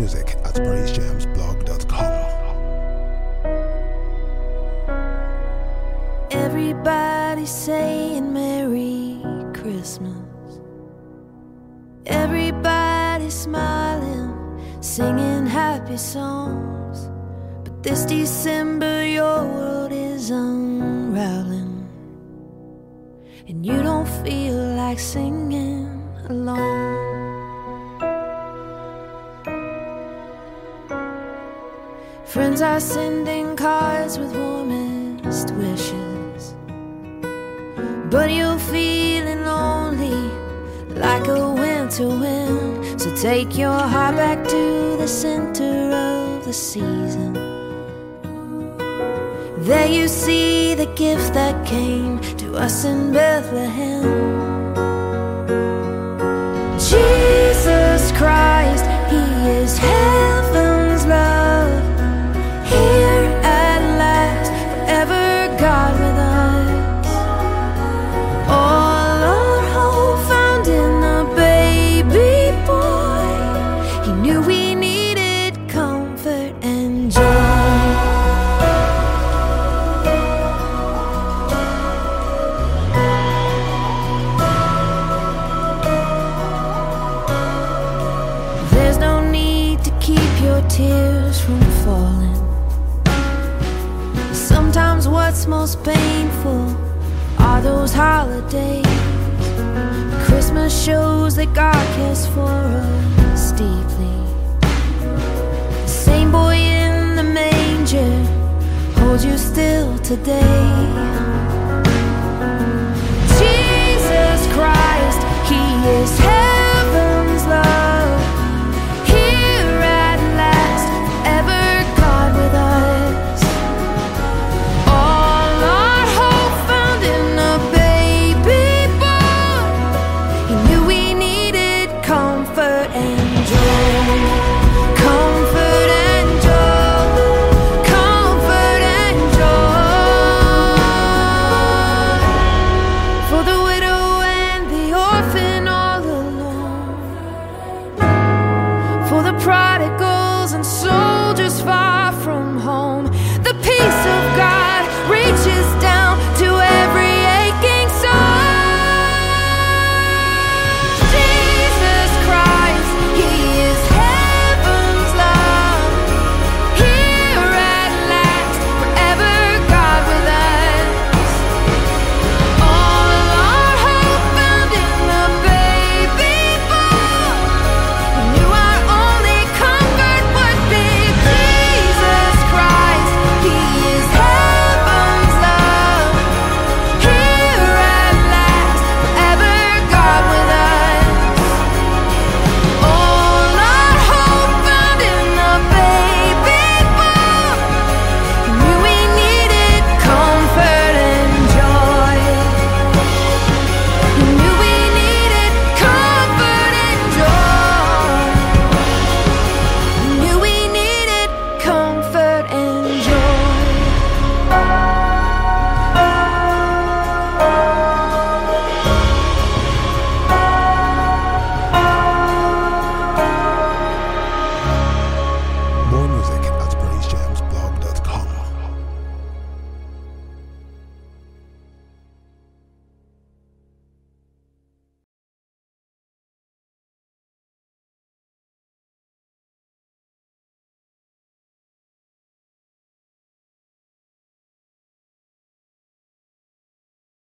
music at praisejamsblog.com. Everybody saying Merry Christmas. Everybody smiling, singing happy songs. But this December your world is unraveling, and you don't feel like singing alone. Friends are sending cards with warmest wishes, but you're feeling lonely like a winter wind. So take your heart back to the center of the season. There you see the gift that came to us in Bethlehem. Jesus Christ, He is heaven's love, here at last, forever God with us. All our hope found in the baby boy. He knew we needed comfort and joy. There's no need to keep your tears from falling. Sometimes what's most painful are those holidays. Christmas shows that God cares for us deeply. The same boy in the manger holds you still today.